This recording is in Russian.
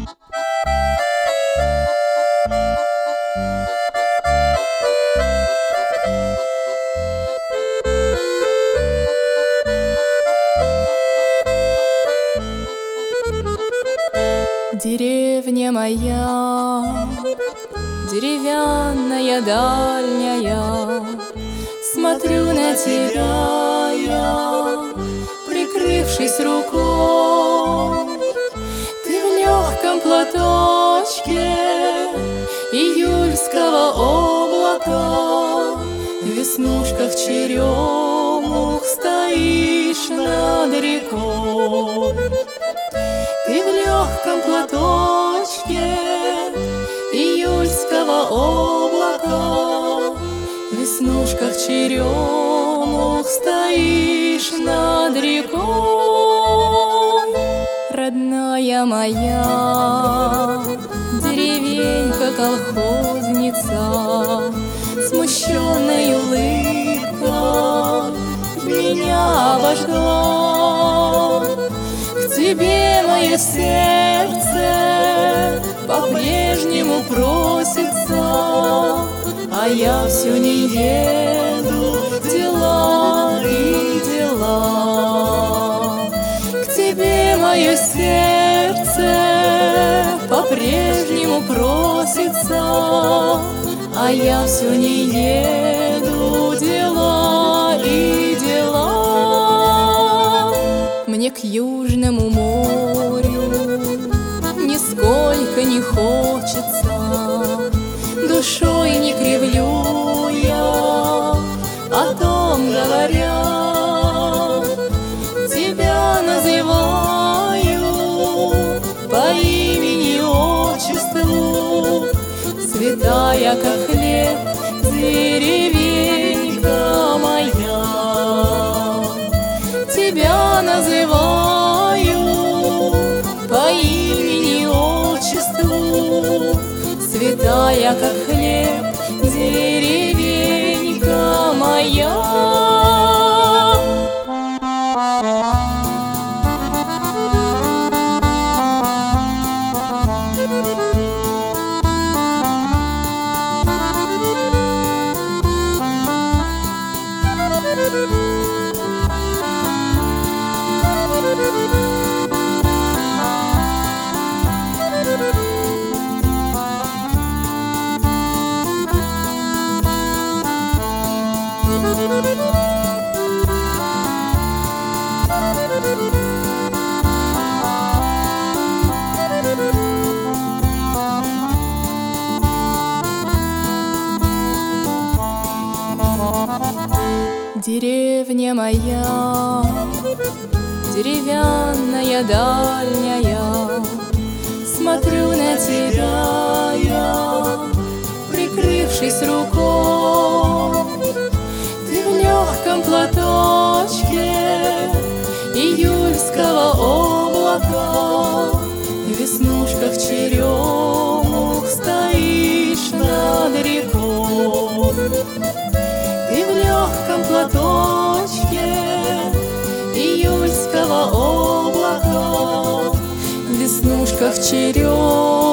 Деревня моя, деревянная дальняя, смотрю на тебя я, прикрывшись рукой. Ты в легком платочке июльского облака, в веснушках черемух стоишь над рекой. Ты в легком платочке июльского облака, в веснушках черемух стоишь над рекой. Родная моя деревенька-колхозница, смущенной улыбкой меня обожгла. К тебе мое сердце по-прежнему просится, а я все не еду, дела и дела. К тебе мое сердце по-прежнему просится, а я все не еду, дела и дела. Мне к Южному морю нисколько не хочется, душой не кривлю я, о том говоря. Тебя называю по имени отчеству, святая, как хлеб, деревенька моя. Тебя называю по имени отчеству, святая, как хлеб, деревенька моя. Деревня моя, деревянная дальняя, смотрю на тебя я, прикрывшись рукой. Ты в легком платочке июльского облака, в веснушках черемух стоишь над рекой. Ты в легком платочке июльского облака, в веснушках черемух